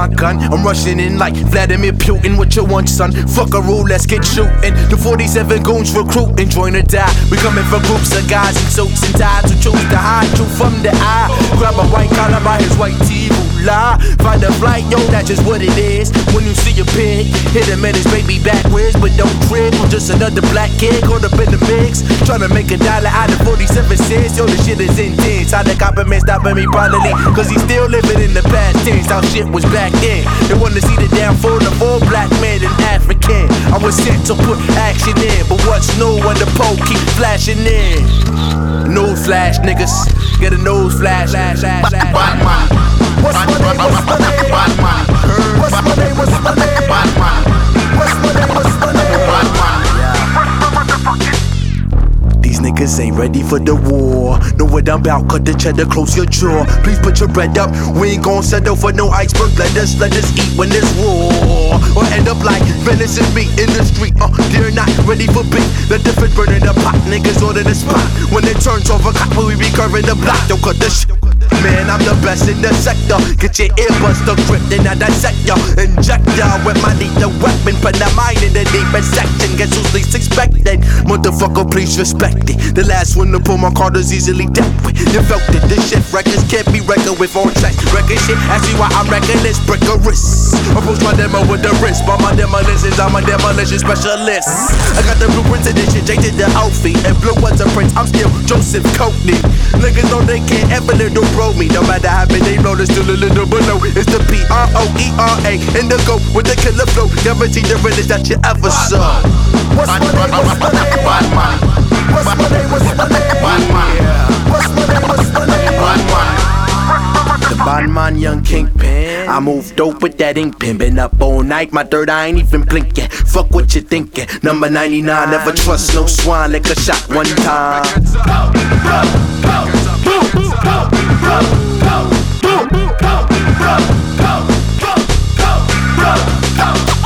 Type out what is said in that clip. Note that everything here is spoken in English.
my gun. I'm rushing in like Vladimir Putin. What you want, son? Fuck a rule, let's get shooting. The 47 goons recruiting, join or die. We coming for groups of guys in suits and ties who choose to hide truth from the eye. Grab a white collar by his white tee, lie. Find a flight, yo, that's just what it is. When you see a pig, hit him and his baby backwards, but don't crib. I'm just another black kid caught up in the mix, trying to make $1 out of 47 cents. Yo, this shit is intense. How the compliment stopping me probably, cause he still living in the past tense. How shit was back then. They wanna see the downfall of all black men and African. I was sent to put action in, but what's new when the pole keep flashing in? Nose flash, niggas. Get a nose flash. Bad man. What's my name? What's my name? Bad man. What's my name? What's my name? Bad man. What's my name? What's my name? Bad man. These niggas ain't ready for the war. Know what I'm about, cut the cheddar, close your jaw. Please put your bread up, we ain't gon' settle for no iceberg. Let us eat when it's raw, or end up like venison meat in the street. They're not ready for beef. Let the fit burn in the pot, niggas order the spot. When it turns over copper, we be curving the block. Don't cut the shit. Man, I'm the best in the sector. Get your earbuds to grip, then I dissect ya. Inject ya with my lethal weapon. Put the mind in the deepest section. Guess who's least expected? Motherfucker, please respect it. The last one to pull my card is easily dealt with. You felt it, this shit records can't be reckoned with on track. Record shit, ask me why I'm reckless, break a wrist. Approach my demo with the wrist. By my demolitions, I'm a demolition specialist. I got the blueprints of this shit, Jay did the outfit. And blue was a prince, I'm still Joseph Coatney. Niggas know they can't ever little bro me. No matter how big they blow, there's still a little below. It's the P-R-O-E-R-A in the go with the killer flow. Guarantee the realest that you ever saw. What's my name? What's my name? Bad man. What's my name? What's my name? Bad man. What's my name? What's my name? Bad man. The bad man, young kingpin. I move dope with that ink pen. Been up all night, my third eye ain't even blinking. Fuck what you thinking. Number 99, never trust no swine. Lick a shot one time. Go.